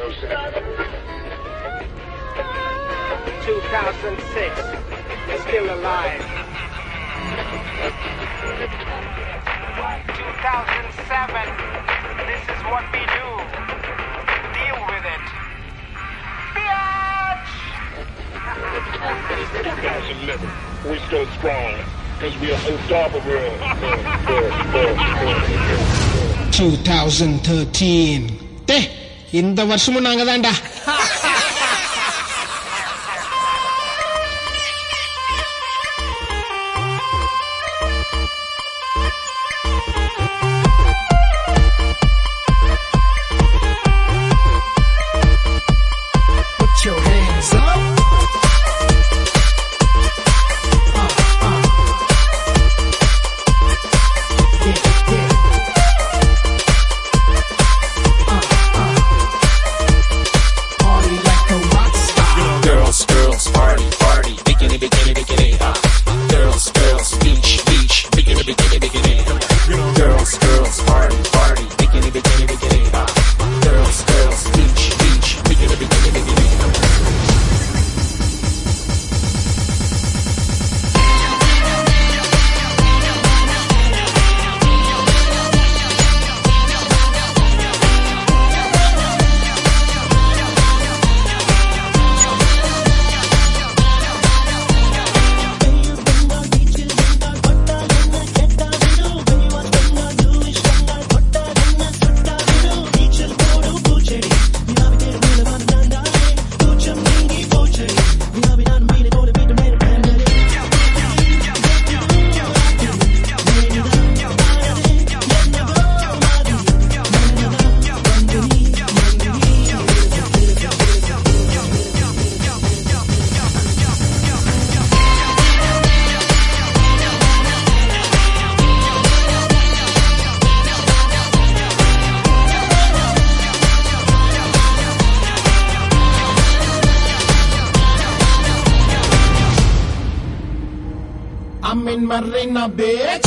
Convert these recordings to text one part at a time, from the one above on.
2006, you're still alive. 2007, this is what we do. Deal with it. Bitch! 2011, we still strong, because we are unstoppable. 2013 இந்த வருஷமும் நாங்க தான்டா. I'm in Marina, bitch.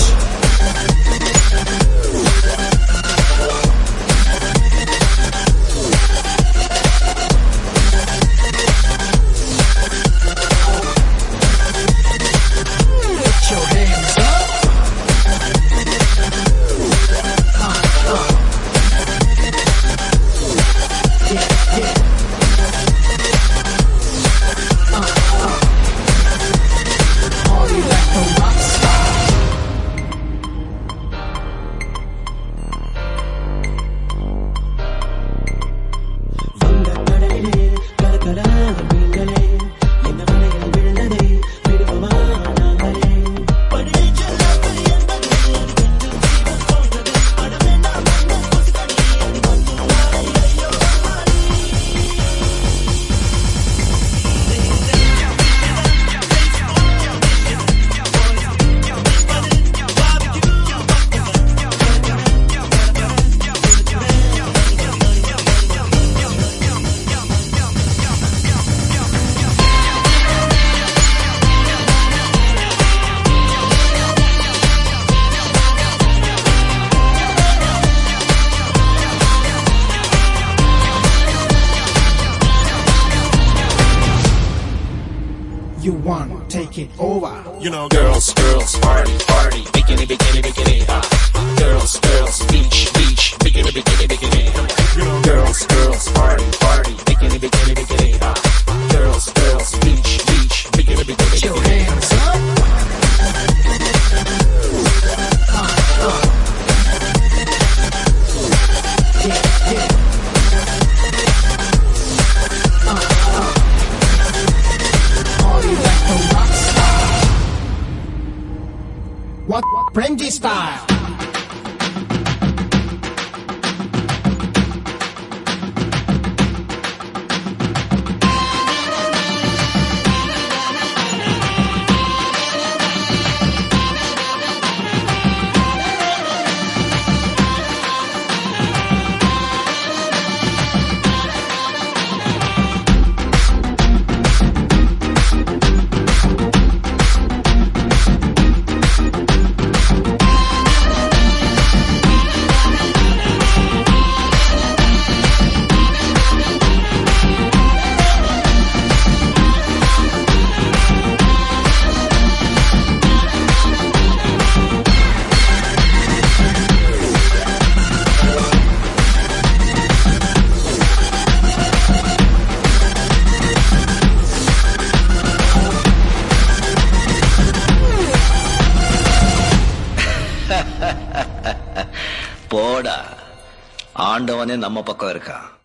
You want take it over. You know, girls, party, party, bikini, bikini, bikini, girls, beach, beach, bikini, bikini, bikini. You know, girls, party, party, bikini, bikini, bikini, girls, beach, beach, bikini, bikini, bikini. Your hands up. What Premji style? போடா, ஆண்டவனே நம்ம பக்கம் இருக்கான்.